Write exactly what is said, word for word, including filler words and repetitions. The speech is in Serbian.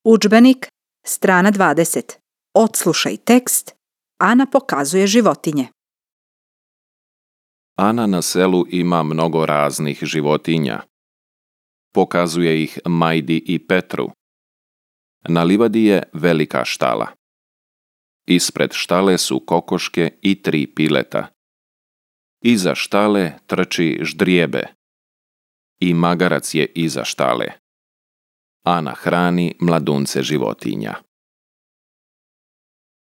Udžbenik, strana dvadeset. Odslušaj tekst. Ana pokazuje životinje. Ana na selu ima mnogo raznih životinja. Pokazuje ih Majdi i Petru. Na livadi je velika štala. Ispred štale su kokoške i tri pileta. Iza štale trči ždrijebe. I magarac je iza štale. Ana hrani mladunce životinja.